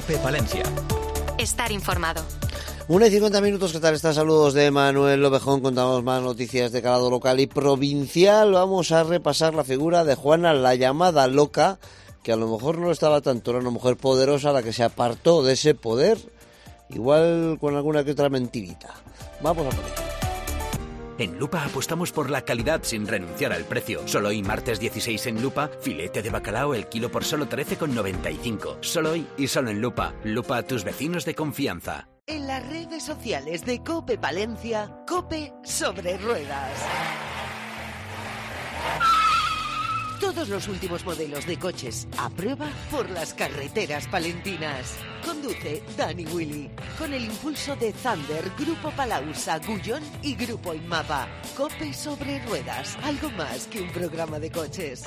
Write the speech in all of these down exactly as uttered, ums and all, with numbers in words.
COPE Palencia. Estar informado. Una y cincuenta minutos, ¿qué tal están? Saludos de Manuel Lobejón, contamos más noticias de calado local y provincial. Vamos a repasar la figura de Juana, la llamada loca, que a lo mejor no estaba tanto, era una mujer poderosa la que se apartó de ese poder, igual con alguna que otra mentirita. Vamos a por ello. En Lupa apostamos por la calidad sin renunciar al precio. Solo hoy, martes dieciséis en Lupa, filete de bacalao el kilo por solo trece con noventa y cinco. Solo hoy y solo en Lupa. Lupa, tus vecinos de confianza. En las redes sociales de COPE Palencia, COPE sobre ruedas. Todos los últimos modelos de coches a prueba por las carreteras palentinas. Conduce Dani Willy, con el impulso de Thunder, Grupo Palausa, Gullón y Grupo Inmapa. COPE sobre ruedas, algo más que un programa de coches.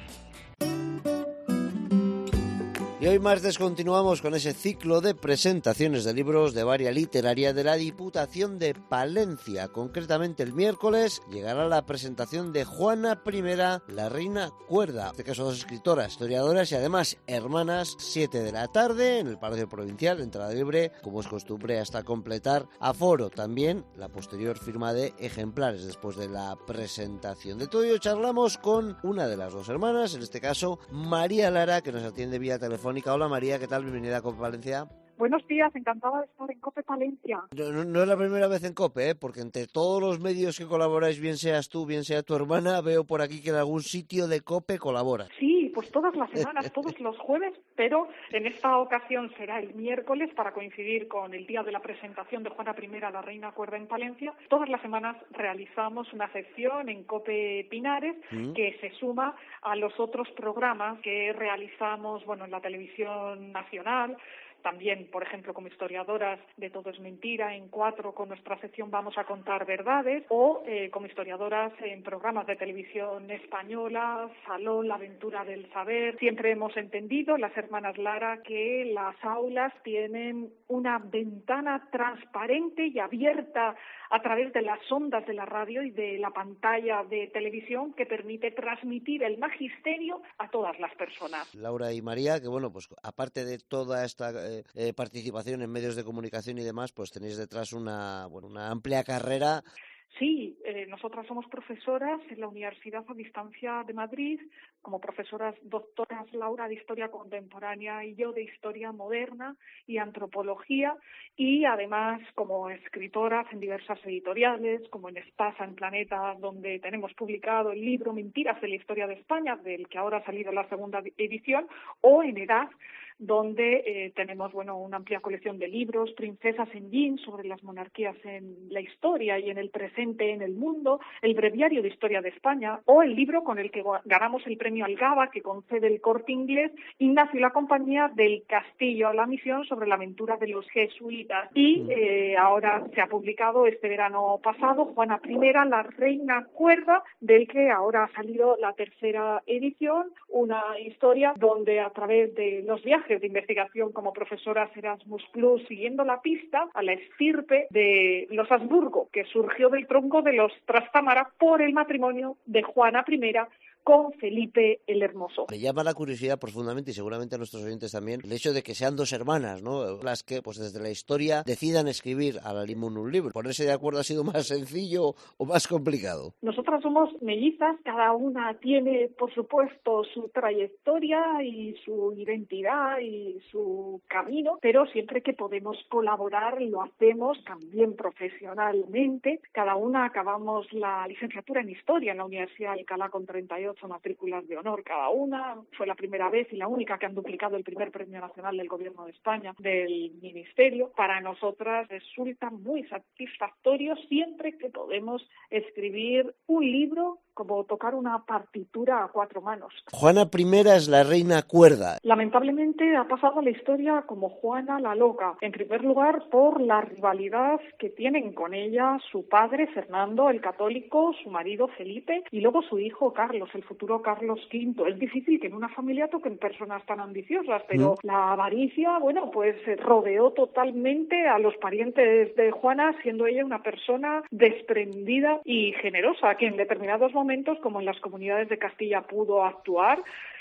Y hoy martes continuamos con ese ciclo de presentaciones de libros de varia literaria de la Diputación de Palencia. Concretamente el miércoles llegará la presentación de Juana I, la reina cuerda. En este caso dos escritoras, historiadoras y además hermanas. Siete de la tarde en el Palacio Provincial, entrada libre, como es costumbre, hasta completar aforo. También la posterior firma de ejemplares después de la presentación. De todo ello charlamos con una de las dos hermanas, en este caso María Lara, que nos atiende vía telefónica. Hola María, ¿qué tal? Bienvenida a COPE Palencia. Buenos días, encantada de estar en COPE Palencia. No, no, no es la primera vez en COPE, ¿eh? Porque entre todos los medios que colaboráis, bien seas tú, bien sea tu hermana, veo por aquí que en algún sitio de COPE colabora. Sí, pues todas las semanas, todos los jueves, pero en esta ocasión será el miércoles para coincidir con el día de la presentación de Juana I, la reina cuerda en Palencia. Todas las semanas realizamos una sección en COPE Pinares ¿Mm? que se suma a los otros programas que realizamos, bueno, en la televisión nacional. También, por ejemplo, como historiadoras de Todo es Mentira, en Cuatro, con nuestra sección Vamos a Contar Verdades, o eh, como historiadoras en programas de televisión española, Salón, La Aventura del Saber. Siempre hemos entendido, las hermanas Lara, que las aulas tienen una ventana transparente y abierta a través de las ondas de la radio y de la pantalla de televisión que permite transmitir el magisterio a todas las personas. Laura y María, que bueno, pues aparte de toda esta eh, eh, participación en medios de comunicación y demás, pues tenéis detrás una, bueno, una amplia carrera. Sí, eh, nosotras somos profesoras en la Universidad a Distancia de Madrid, como profesoras doctoras Laura de Historia Contemporánea y yo de Historia Moderna y Antropología, y además como escritoras en diversas editoriales, como en Espasa, en Planeta, donde tenemos publicado el libro Mentiras de la Historia de España, del que ahora ha salido la segunda edición, o en Edad, donde eh, tenemos bueno una amplia colección de libros, Princesas en Jeans, sobre las monarquías en la historia y en el presente en el mundo, el Breviario de Historia de España, o el libro con el que ganamos el premio Algaba, que concede el Corte Inglés, Ignacio y la compañía, del Castillo a la Misión, sobre la aventura de los jesuitas. Y eh, ahora se ha publicado este verano pasado Juana I, la reina cuerda, del que ahora ha salido la tercera edición, una historia donde a través de los viajes de investigación como profesoras Erasmus Plus, siguiendo la pista a la estirpe de los Habsburgo, que surgió del tronco de los Trastámara por el matrimonio de Juana I con Felipe el Hermoso. Me llama la curiosidad profundamente, y seguramente a nuestros oyentes también, el hecho de que sean dos hermanas, ¿no? Las que, pues desde la historia, decidan escribir a la limón un libro. ¿Ponerse de acuerdo ha sido más sencillo o más complicado? Nosotras somos mellizas, cada una tiene, por supuesto, su trayectoria y su identidad y su camino, pero siempre que podemos colaborar lo hacemos también profesionalmente. Cada una acabamos la licenciatura en Historia en la Universidad de Alcalá con treinta y ocho matrículas de honor cada una. Fue la primera vez y la única que han duplicado el primer premio nacional del Gobierno de España, del Ministerio. Para nosotras resulta muy satisfactorio siempre que podemos escribir un libro como tocar una partitura a cuatro manos. Juana I es la reina cuerda. Lamentablemente ha pasado a la historia como Juana la loca. En primer lugar, por la rivalidad que tienen con ella su padre Fernando el Católico, su marido Felipe y luego su hijo Carlos, el futuro Carlos quinto. Es difícil que en una familia toquen personas tan ambiciosas, pero ¿Mm? la avaricia, bueno, pues rodeó totalmente a los parientes de Juana, siendo ella una persona desprendida y generosa, que en determinados momentos, como en las comunidades de Castilla, pudo actuar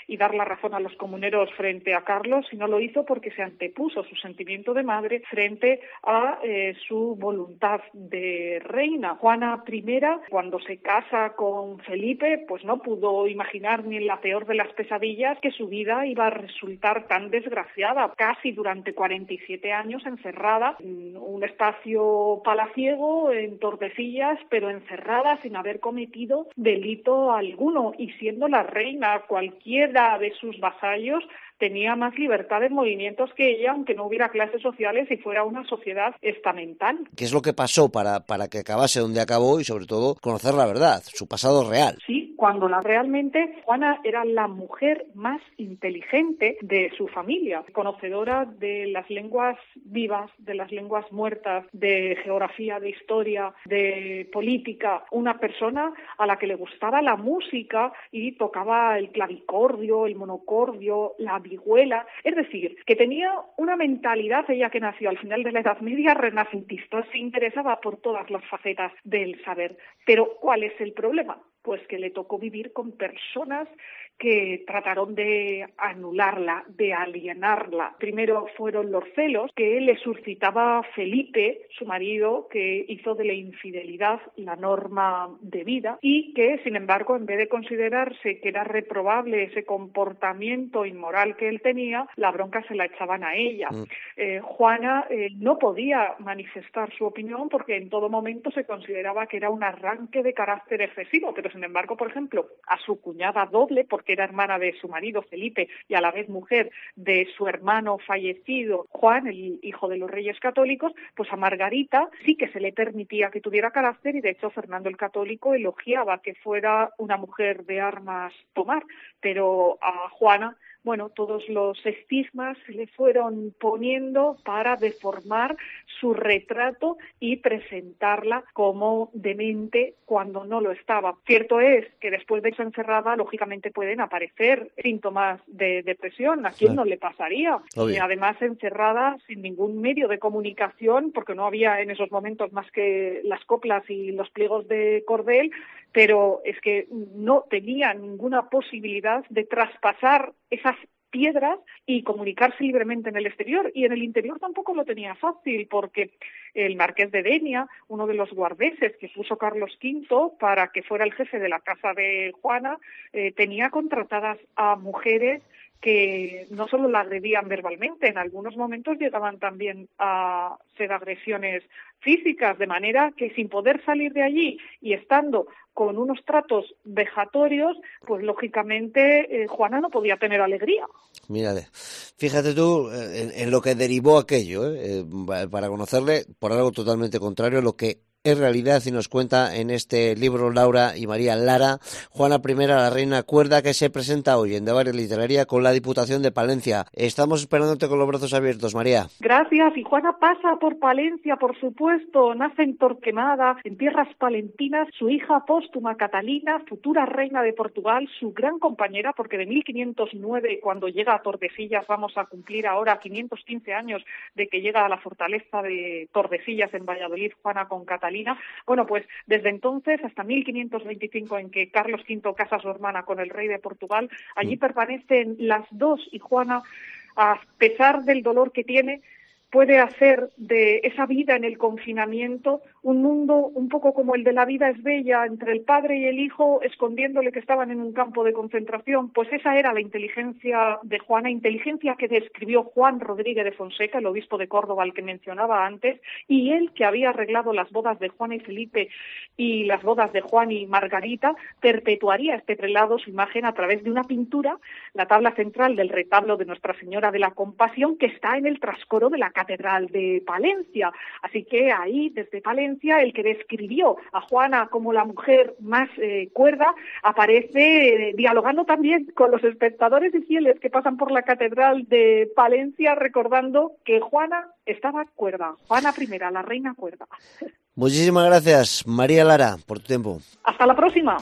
y dar la razón a los comuneros frente a Carlos, sino lo hizo porque se antepuso su sentimiento de madre frente a eh, su voluntad de reina. Juana primera, cuando se casa con Felipe, pues no pudo imaginar ni en la peor de las pesadillas que su vida iba a resultar tan desgraciada, casi durante cuarenta y siete años encerrada en un espacio palaciego, en Tordesillas, pero encerrada sin haber cometido delito alguno, y siendo la reina, cualquiera de sus vasallos tenía más libertad de movimientos que ella, aunque no hubiera clases sociales y fuera una sociedad estamental. ¿Qué es lo que pasó para, para que acabase donde acabó y, sobre todo, conocer la verdad, su pasado real? Sí, cuando la, realmente Juana era la mujer más inteligente de su familia, conocedora de las lenguas vivas, de las lenguas muertas, de geografía, de historia, de política, una persona a la que le gustaba la música y tocaba el clavicordio, el monocordio, la vihuela, es decir, que tenía una mentalidad, ella que nació al final de la Edad Media, renacentista, se interesaba por todas las facetas del saber. Pero ¿cuál es el problema? Pues que le tocó vivir con personas que trataron de anularla, de alienarla. Primero fueron los celos que le suscitaba Felipe, su marido, que hizo de la infidelidad la norma de vida y que, sin embargo, en vez de considerarse que era reprobable ese comportamiento inmoral que él tenía, la bronca se la echaban a ella. Mm. Eh, Juana eh, no podía manifestar su opinión porque en todo momento se consideraba que era un arranque de carácter excesivo, pero sin embargo, por ejemplo, a su cuñada doble, porque era hermana de su marido Felipe y a la vez mujer de su hermano fallecido Juan, el hijo de los Reyes Católicos, pues a Margarita sí que se le permitía que tuviera carácter y de hecho Fernando el Católico elogiaba que fuera una mujer de armas tomar, pero a Juana, bueno, todos los estigmas se le fueron poniendo para deformar su retrato y presentarla como demente cuando no lo estaba. Cierto es que después de eso encerrada, lógicamente pueden aparecer síntomas de depresión. ¿A quién no le pasaría? Y además encerrada sin ningún medio de comunicación, porque no había en esos momentos más que las coplas y los pliegos de cordel, pero es que no tenía ninguna posibilidad de traspasar esas piedras y comunicarse libremente en el exterior, y en el interior tampoco lo tenía fácil porque el marqués de Denia, uno de los guardeses que puso Carlos quinto para que fuera el jefe de la casa de Juana, eh, tenía contratadas a mujeres que no solo la agredían verbalmente, en algunos momentos llegaban también a ser agresiones físicas, de manera que sin poder salir de allí y estando con unos tratos vejatorios, pues lógicamente eh, Juana no podía tener alegría. Mírate, fíjate tú en, en lo que derivó aquello, ¿eh? Eh, para conocerle por algo totalmente contrario a lo que es realidad, y nos cuenta en este libro Laura y María Lara, Juana primera, la reina cuerda, que se presenta hoy en De Varia Literaria con la Diputación de Palencia. Estamos esperándote con los brazos abiertos, María. Gracias, y Juana pasa por Palencia, por supuesto, nace en Torquemada, en tierras palentinas, su hija póstuma Catalina, futura reina de Portugal, su gran compañera, porque de mil quinientos nueve, cuando llega a Tordesillas, vamos a cumplir ahora quinientos quince años de que llega a la fortaleza de Tordesillas en Valladolid, Juana con Catalina. Bueno, pues desde entonces hasta mil quinientos veinticinco, en que Carlos quinto casa a su hermana con el rey de Portugal, allí permanecen las dos, y Juana, a pesar del dolor que tiene, puede hacer de esa vida en el confinamiento un mundo un poco como el de La vida es bella, entre el padre y el hijo escondiéndole que estaban en un campo de concentración. Pues esa era la inteligencia de Juana, inteligencia que describió Juan Rodríguez de Fonseca, el obispo de Córdoba al que mencionaba antes, y él, que había arreglado las bodas de Juana y Felipe y las bodas de Juan y Margarita, perpetuaría este prelado, su imagen, a través de una pintura, la tabla central del retablo de Nuestra Señora de la Compasión, que está en el trascoro de la Catedral de Palencia. Así que ahí, desde Palencia, el que describió a Juana como la mujer más eh, cuerda, aparece eh, dialogando también con los espectadores y fieles que pasan por la Catedral de Palencia, recordando que Juana estaba cuerda. Juana primera, la reina cuerda. Muchísimas gracias, María Lara, por tu tiempo. Hasta la próxima.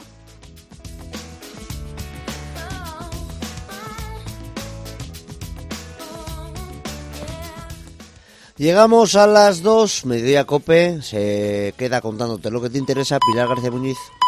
Llegamos a las dos, Mediodía Cope, se queda contándote lo que te interesa, Pilar García Muñiz.